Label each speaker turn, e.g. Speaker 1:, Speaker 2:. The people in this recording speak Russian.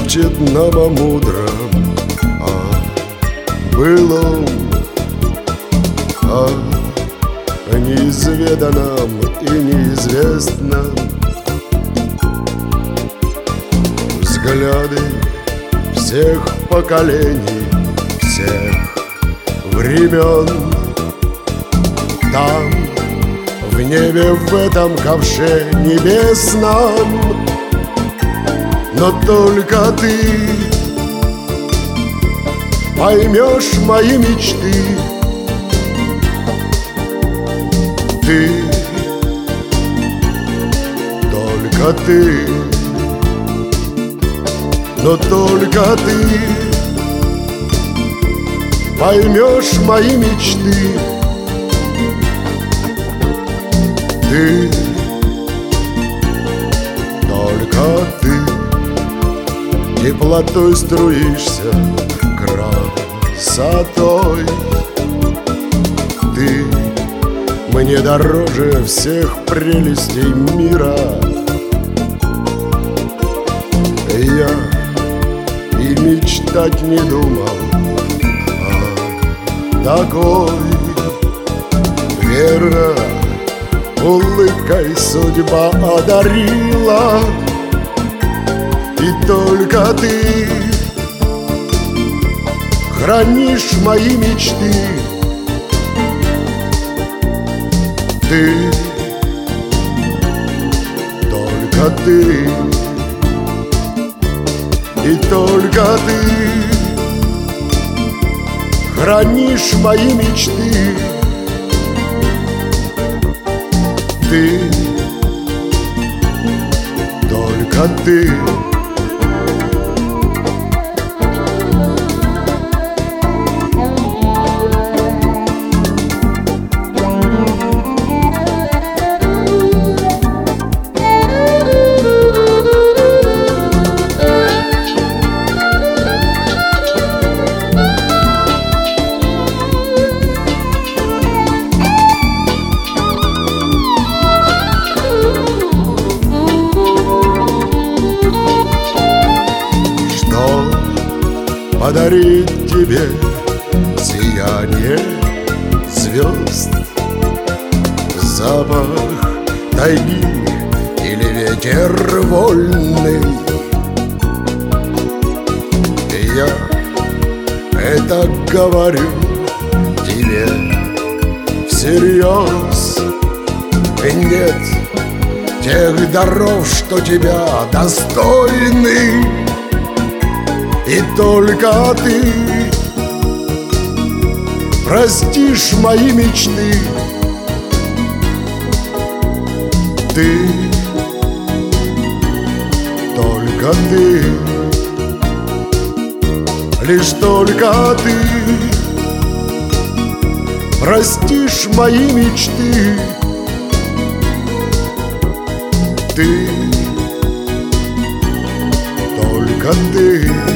Speaker 1: шепчет нам о мудром, о былом, о неизведанном и неизвестном. Взгляды всех поколений, всех времен. Там, в небе, в этом ковше небесном, но только ты поймешь мои мечты. Ты, только ты, но только ты поймешь мои мечты. Ты, только ты теплотой струишься, красотой. Ты мне дороже всех прелестей мира. Я и мечтать не думал о такой. Верно, улыбкой судьба одарила, и только ты хранишь мои мечты. Ты, только ты, и только ты хранишь мои мечты. Ты, только ты. Подарить тебе сияние звезд, запах тайги или ветер вольный. Я это говорю тебе всерьез. Нет тех даров, что тебя достойны. И только ты простишь мои мечты. Ты, только ты, лишь только ты простишь мои мечты. Ты, только ты.